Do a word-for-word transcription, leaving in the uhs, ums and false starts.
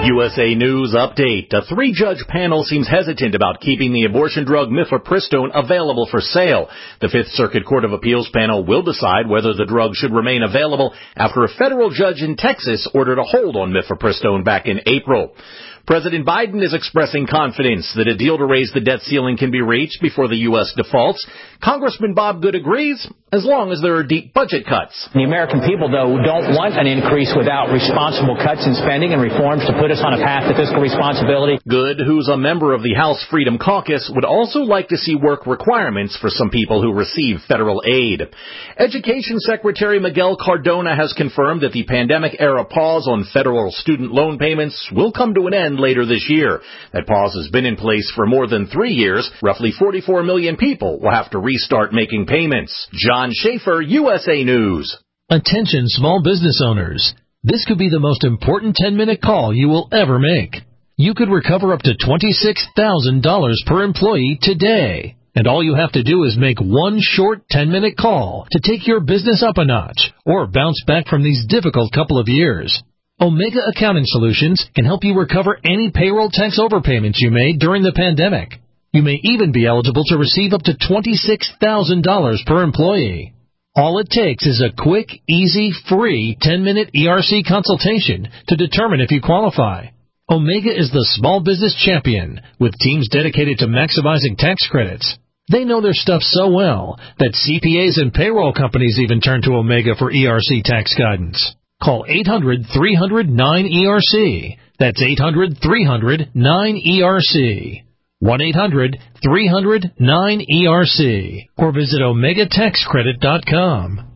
U S A News Update. A three-judge panel seems hesitant about keeping the abortion drug mifepristone available for sale. The Fifth Circuit Court of Appeals panel will decide whether the drug should remain available after a federal judge in Texas ordered a hold on mifepristone back in April. President Biden is expressing confidence that a deal to raise the debt ceiling can be reached before the U S defaults. Congressman Bob Good agrees, as long as there are deep budget cuts. The American people, though, don't want an increase without responsible cuts in spending and reforms to put us on a path to fiscal responsibility. Good, who's a member of the House Freedom Caucus, would also like to see work requirements for some people who receive federal aid. Education Secretary Miguel Cardona has confirmed that the pandemic-era pause on federal student loan payments will come to an end later this year. That pause has been in place for more than three years. Roughly forty-four million people will have to restart making payments. John Schaefer, U S A News. Attention small business owners. This could be the most important ten-minute call you will ever make. You could recover up to twenty-six thousand dollars per employee today. And all you have to do is make one short ten-minute call to take your business up a notch or bounce back from these difficult couple of years. Omega Accounting Solutions can help you recover any payroll tax overpayments you made during the pandemic. You may even be eligible to receive up to twenty-six thousand dollars per employee. All it takes is a quick, easy, free ten-minute E R C consultation to determine if you qualify. Omega is the small business champion with teams dedicated to maximizing tax credits. They know their stuff so well that C P As and payroll companies even turn to Omega for E R C tax guidance. Call eight hundred, three hundred, nine E R C. That's eight hundred, three hundred, nine E R C. one eight hundred, three hundred, nine E R C. Or visit omega tax credit dot com.